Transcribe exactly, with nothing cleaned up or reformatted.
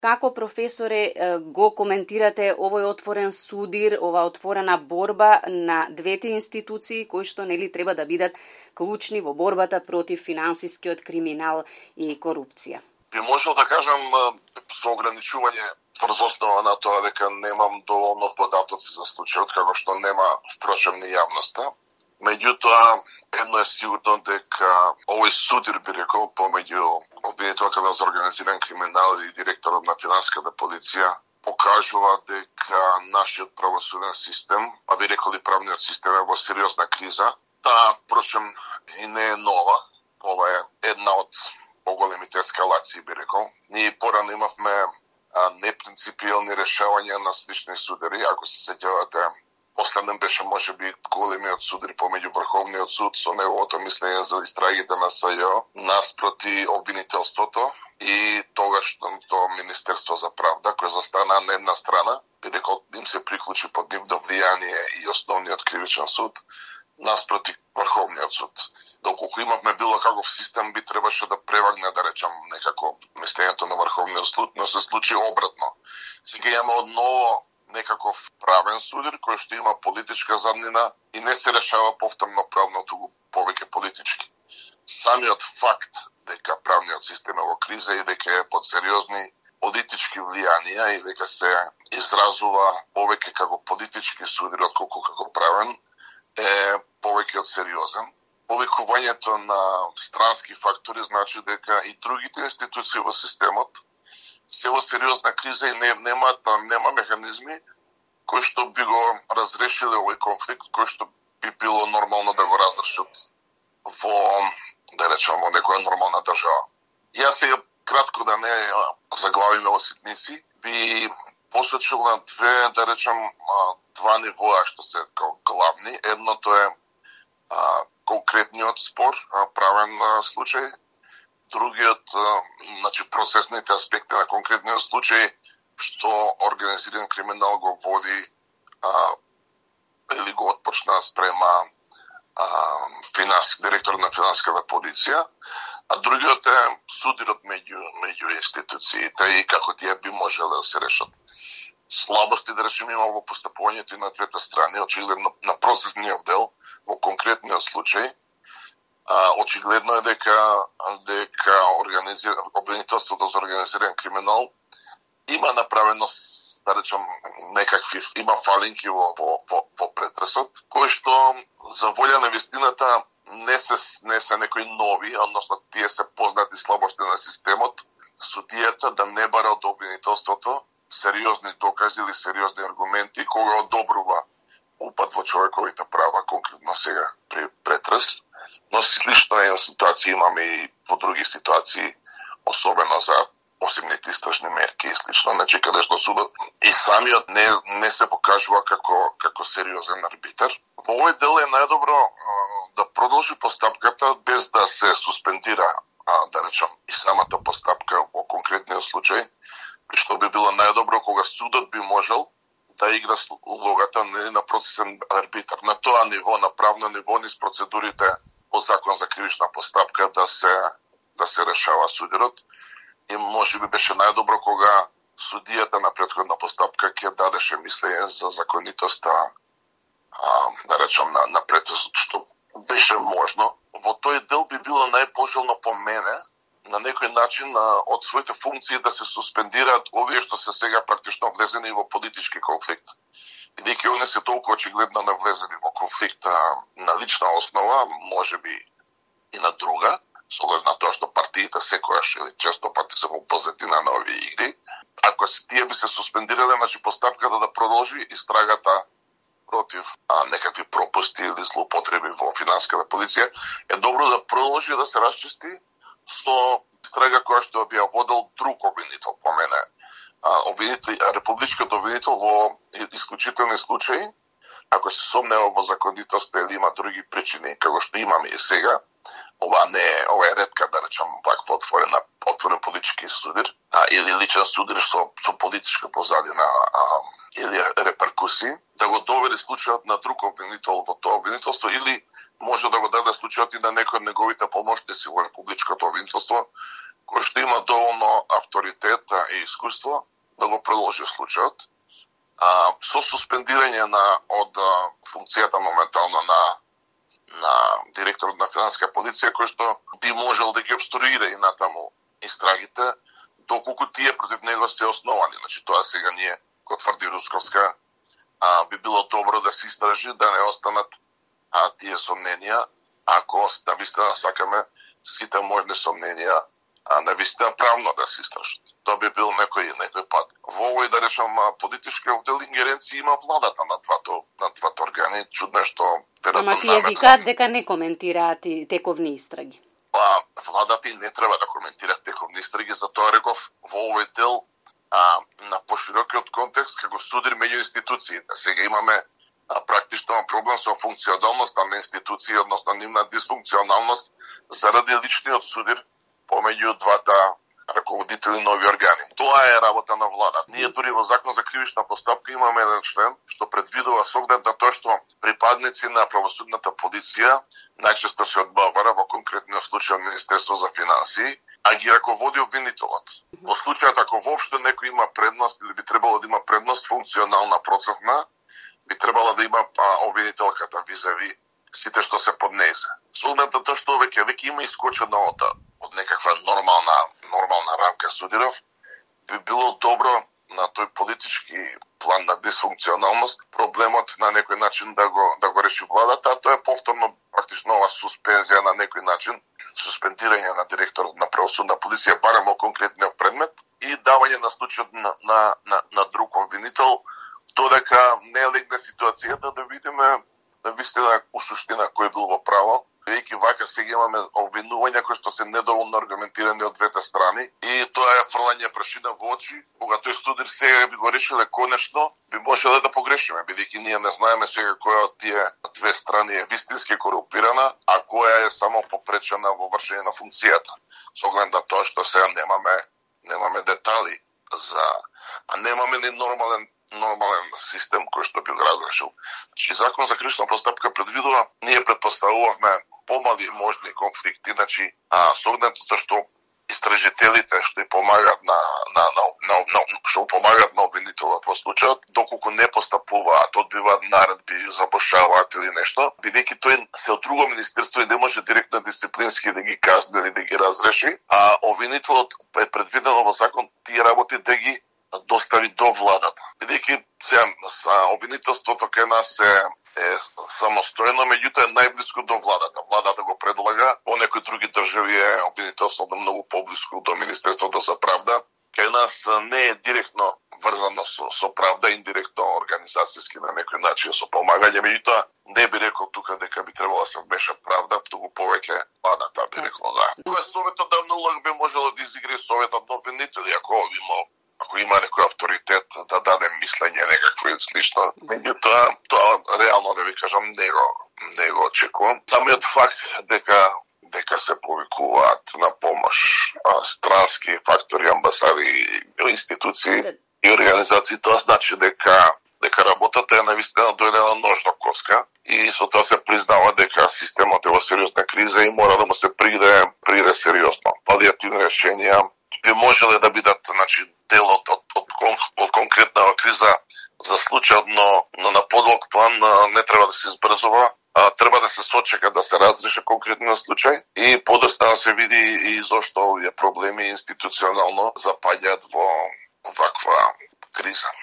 Како, професоре, го коментирате овој отворен судир, ова отворена борба на двете институции кои што нели треба да бидат клучни во борбата против финансискиот криминал и корупција? Би можел да кажам со ограничување врз основа на тоа дека немам доволно податоци за случајот, како што нема впрочем ни јавноста. Меѓутоа, едно е сигурно дека овој судир, би рекол, помеѓу обвинителката за организиран криминал и директорот на финансиската полиција покажува дека нашиот правосуден систем, а би рекол и правниот систем е во сериозна криза. Таа, впрочем, и не е нова. Ова е една од поголемите ескалации, би рекол. Ние порано имавме а, непринципиелни решавања на слични судари. Ако се сеќавате, последен беше можеби големиот судар помеѓу Врховниот суд со неговото мислење за истрагите на СЈО наспроти обвинителството и тогашното Министерство за правда, кој застана на една страна, би рекол им се приклучи под нивно влијание и основниот кривичен суд, наспроти Врховниот суд. Доколку имавме било каков систем, би требаше да превагне, да речам, некако мислењето на Врховниот суд, но се случи обратно. Сега имаме одново некаков правен судир кој што има политичка заднина и не се решава повторно правно, туку повеќе политички. Самиот факт дека правниот систем е во криза и дека е под сериозни политички влијанија и дека се изразува повеќе како политички судир отколку како правен е повеќе од сериозен. Повикувањето на странски фактори значи дека и другите институции во системот се во сериозна криза и не, нема, нема механизми кои што би го разрешиле овој конфликт, кој што би било нормално да го разрешат во, да речем, во некоја нормална држава. Јас сега кратко да не заглавиме во ситници, би посочил на две, да речем, два нивоа што се главни. Едното е а, конкретниот спор, а, правен а, случај. Другиот, значи, процесните аспекти на конкретниот случај, што организиран криминал го води а, или го отпочна спрема а, финанс, директор на финансиската полиција, а другиот е судирот меѓу, меѓу институциите и како тие би можеле да се решат. Слабости, да речем, има во постапувањето и на двете страни, очигледно на процесниот дел, во конкретниот случај. А, очигледно е дека дека организира обвинителството за организиран криминал има направено, да речем, некакви, има фалинки во, во, во, во претресот, кои што за волја на вистината не се, не се некои нови, односно тие се познати слабости на системот, судијата да не бара од обвинителството сериозни докази или сериозни аргументи кога одобрува упад во човековите права, конкретно сега при претрес. Но слично е ситуација имаме и во други ситуации, особено за посебните истражни мерки и слично, значи каде што судот и самиот не, не се покажува како, како сериозен арбитар. Во овој дел е најдобро а, да продолжи постапката без да се суспендира, а, да речем, и самата постапка во конкретниот случај, што би било најдобро кога судот би можел да игра улогата на процесен арбитар. На тоа ниво, на правно ниво, низ процедурите по закон за кривична постапка да се да се решава судирот. И може би беше најдобро кога судијата на претходна постапка ќе дадеше мислење за законитоста, а, да речем, на, на претресот, што беше можно. Во тој дел би било најпожелно по мене на некој начин а, од своите функции да се суспендираат овие што се сега практично влезени во политички конфликт. Бидејќи они се толку очигледно навлезени во конфликт на лична основа, може би и на друга, со оглед на тоа што партиите секојаш или често пати се во позадина на овие игри. Ако тие би се суспендирале, значи постапката да продолжи истрагата против а, некакви пропусти или злоупотреби во финансиската полиција, е добро да продолжи да се расчисти со истрага која што би ја водел друг обвинител, по мене. А, обвинител, републичкиот обвинител во исклучителни случаи, ако се сомнева во законитост или има други причини, како што имаме и сега, ова не е, ова е ретка, да речам, ваква отворена, отворен политички судир, а, или личен судир со, со политичка позадина а, или реперкусии, да го довери случајот на друг обвинител во тоа обвинителство или може да го даде случајот и на некој од неговите помошници во републичкото обвинителство, кој што има доволно авторитет и искуство да го продолжи случајот, а, со суспендирање на од а, функцијата моментално на на директорот на финансиска полиција, кој што би можел да ги обструира и натаму истрагите, доколку тие против него се основани. Значи, тоа сега ние, кој тврди Русковска, а, би било добро да се истражи, да не останат а, тие сомненија, ако да вистина сакаме сите можни сомненија, а не вистина правно да се истражат. Тоа би бил некој некој пат. Во овој, да речам, политички оддел ингеренција има владата на двата на двата органи. Чудно е што Ама тие викаат дека не коментираат и тековни истраги. Па, владата и не треба да коментира тековни истраги, затоа реков во овој дел а, на поширокиот контекст како судир меѓу институциите. Сега имаме а, практично проблем со функционалноста на институции, односно нивна дисфункционалност заради личниот судир помеѓу двата раководители нови органи. Тоа е работа на владата. Ние дури во Закон за кривична постапка имаме еден член што предвидува со оглед на тоа што припадници на правосудната полиција најчесто се од Бавара, во конкретниот случај од Министерство за финансии, а ги раководи обвинителот. Во случајот ако воопшто некој има предност или би требало да има предност функционална процентна, би требало да има па, обвинителката визави сите што се под нејзе. Со оглед на тоа што веќе веќе има искочено од од некаква нормална нормална рамка судиров, би било добро на тој политички план на дисфункционалност проблемот на некој начин да го да го реши владата, а тоа е повторно практично ова суспензија на некој начин, суспендирање на директорот на правосудна полиција барем во конкретниот предмет и давање на случајот на на на, на друг обвинител, додека не легне ситуацијата да видиме да вистина у суштина кој бил во право. Бидејќи вака сега имаме обвинувања кои што се недоволно аргументирани од двете страни и тоа е фрлање прашина во очи. Кога тој судир сега би го решиле конечно, би можеле да погрешиме, бидејќи ние не знаеме сега која од тие две страни е вистински корумпирана, а која е само попречена во вршење на функцијата. Со оглед на тоа што сега немаме немаме детали за а немаме ни нормален нормален систем кој што би го разрешил. Значи, Закон за кривична постапка предвидува, ние предпоставувавме помали можни конфликти, значи, а со оглед на тоа што истражителите што помагаат на на на на, на што помагаат на обвинителот во случајот, доколку не постапуваат, одбиваат наредби, забошаваат или нешто, бидејќи тој се од друго министерство и не може директно дисциплински да ги казни или да ги разреши, а обвинителот е предвидено во закон тие работи да ги достави до владата. Бидејќи сега обвинителството кај нас е е самостојно, меѓутоа е најблиску до владата. Владата го предлага, во некои други држави е обвинителството многу поблиску до Министерството за правда. Кај нас не е директно врзано со, со правда, индиректно организацијски на некој начин со помагање, меѓутоа не би рекол тука дека би требало да се вмеша правда, туку повеќе владата би рекол да. Тоа советот давно улога би можело да изигри советот на обвинители, ако има ако има некој авторитет да даде мислење некакво и слично. Меѓутоа, тоа реално да ви кажам не го не го очекувам. Самиот факт дека дека се повикуваат на помош а, странски фактори, амбасади, институции и организации, тоа значи дека дека работата е навистина дојдена нож до коска и со тоа се признава дека системот е во сериозна криза и мора да му се приде приде сериозно. Палијативни решенија би можеле да бидат, значи, делот од, од, од, од конкретна криза за случај, но, но на подлог план не треба да се избрзува, а треба да се сочека да се разреши конкретниот случај и подоцна да се види и зошто овие проблеми институционално запаѓаат во ваква криза.